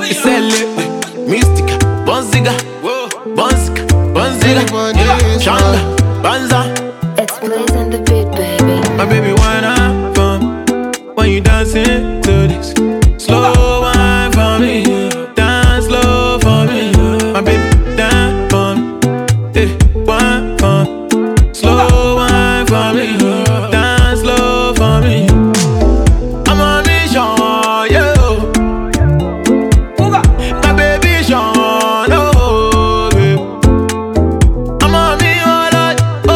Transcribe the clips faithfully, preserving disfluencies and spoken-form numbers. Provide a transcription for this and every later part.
Sell it, Mystica, Bonziga, Bonziga, Bonziga, Changa, Banza. It's Blaze and the beat, baby. My baby, why not fun when you dancing to this? Slow wine for me, dance slow for me. My baby, dance for me, eh, wine for me. Slow wine for me, dance slow for me. I'm on mission, yeah. My baby, Sean, oh, baby. I'm on me all that, oh.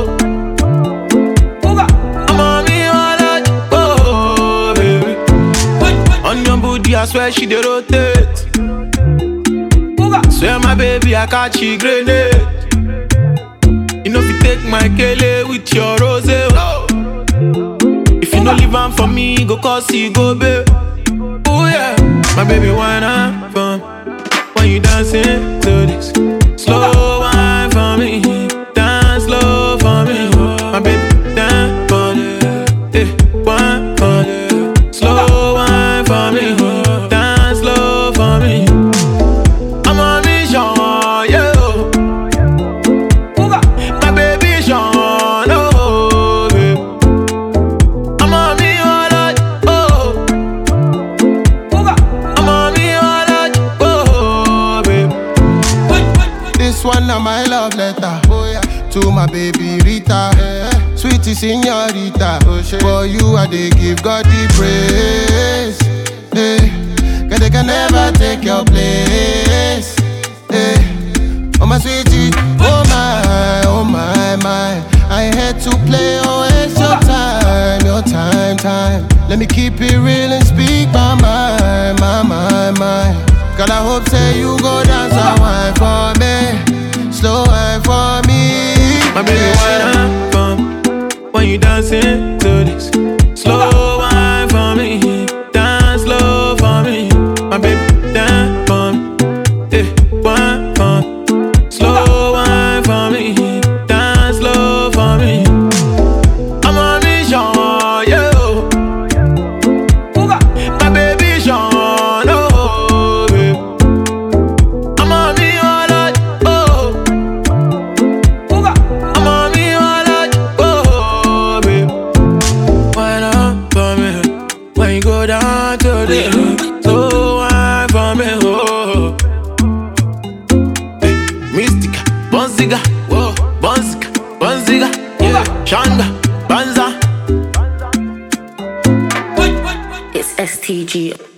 I'm on me all that, oh, baby. On your booty, I swear she dey rotate. Swear my baby, I catch you grenade. You know if you take my kele with your rose, oh. If you no leave am for me, go cause you go, babe. Oh yeah, my baby, why not fun when you dancing to this? Slow wine for me, dance slow for me. My baby, dance for me, eh, wine for me. Slow wine for me, dance slow for me. I'm on mission, yeah. My baby, Sean, oh, babe. I'm on me all that, oh. I'm on me all that, oh, babe. This one na my love letter, oh yeah, to my baby Rita, yeah. Sweetie señorita, oh, for you I dey give God the praise, yeah. Cause they can never take your place, yeah. Oh my sweetie, oh my, oh my, my. I had to play, oh it's your time, your time, time. Let me keep it real and speak my mind, my, my, my. God, I hope say you go dance a wine for me, slow wine for me. My baby, why not fun when you dancing to this? Slow wine for me, dance slow for me. My baby, dance for me, eh, wine for me. Slow wine for me, dance slow for me. I'm on mission, yeah. My baby, Sean, oh, babe. I'm on me all that, oh. I'm on me all that, oh, babe. Why not for me when you go down to the slow wine for me, oh. Hey, Mystica, Bonziga, whoa, Bonziga, Bonziga, yeah, Changa, Banza. It's S T G.